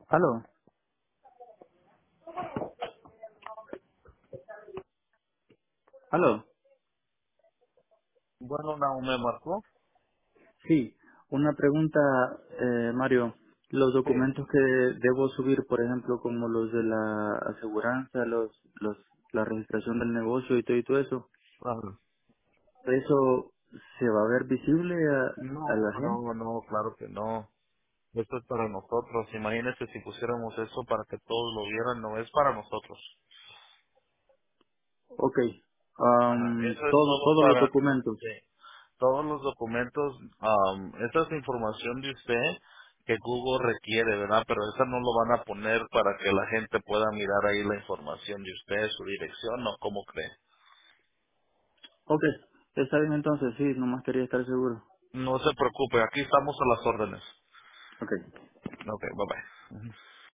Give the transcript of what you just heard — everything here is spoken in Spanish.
Aló, aló. Bueno, no me marcó. Sí, una pregunta, Mario. Los Sí. documentos que debo subir, por ejemplo, como los de la aseguranza, la registración del negocio y todo eso, Ajá. ¿eso se va a ver visible a No, la gente? no, no, claro que no. Esto es para nosotros. Imagínese si pusiéramos eso para que todos lo vieran. No es para nosotros. Ok. Ajá. Eso es todo Todos los para... documentos. Sí. Todos los documentos, esta es información de usted que Google requiere, ¿verdad? Pero esa no lo van a poner para que la gente pueda mirar ahí la información de usted, su dirección, ¿no? ¿Cómo cree? Ok, está bien entonces, sí, nomás quería estar seguro. No se preocupe, aquí estamos a las órdenes. Ok. Ok, bye bye.